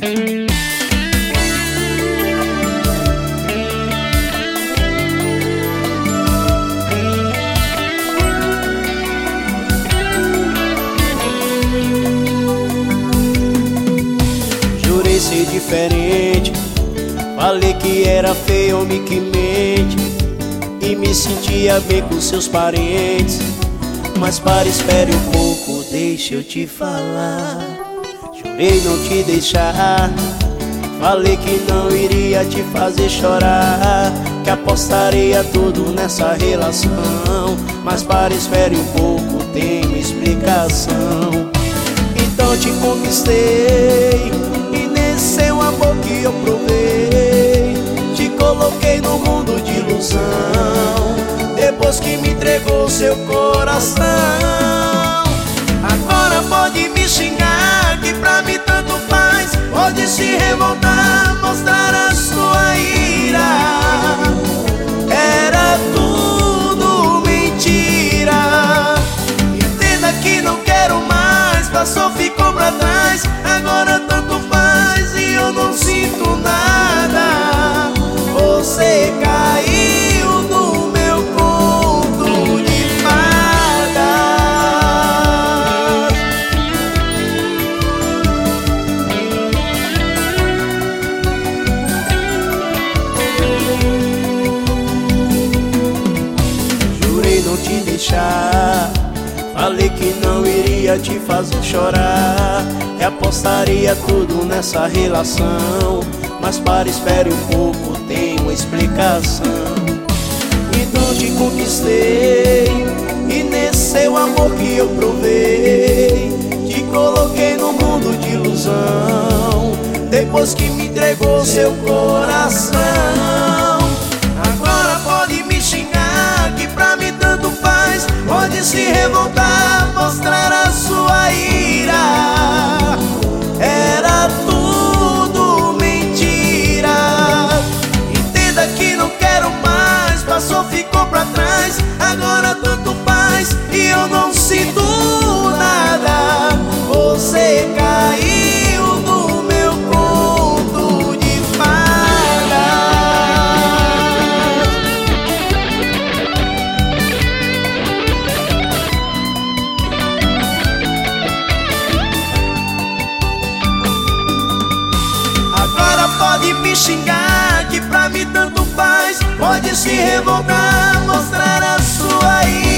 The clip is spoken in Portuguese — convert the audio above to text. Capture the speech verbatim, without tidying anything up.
Jurei ser diferente, falei que era feio, homem que mente, e me sentia bem com seus parentes. Mas para, espere um pouco, deixa eu te falar. Jurei não te deixar, falei que não iria te fazer chorar, que apostaria tudo nessa relação. Mas para, espere um pouco, tem uma explicação. Então te conquistei, e nesse seu amor que eu provei, te coloquei no mundo de ilusão, depois que me entregou seu coração. Agora pode me xingar, que pra mim tanto faz, pode se revoltar, mostrar a sua ira. Era tudo mentira. Entenda que não quero mais, passou, ficou pra trás. Agora tanto faz e eu não sinto nada. Você caiu no meu conto de fadas. Jurei não te deixar, falei que não iria te fazer chorar, que apostaria tudo nessa relação. Mas para, espere um pouco, tem uma explicação. Então te conquistei, e nesse seu amor que eu provei, te coloquei no mundo de ilusão, depois que me entregou seu coração. Agora pode me xingar, que pra mim tanto faz, pode se revoltar, mostrar a sua ira. Era tudo mentira. Entenda que não quero mais, passou, ficou pra trás. Agora tanto faz e eu não sinto nada. Você caiu no meu conto de fadas. Agora pode me xingar, que pra mim tanto faz, pode se revoltar, mostrar a sua ira.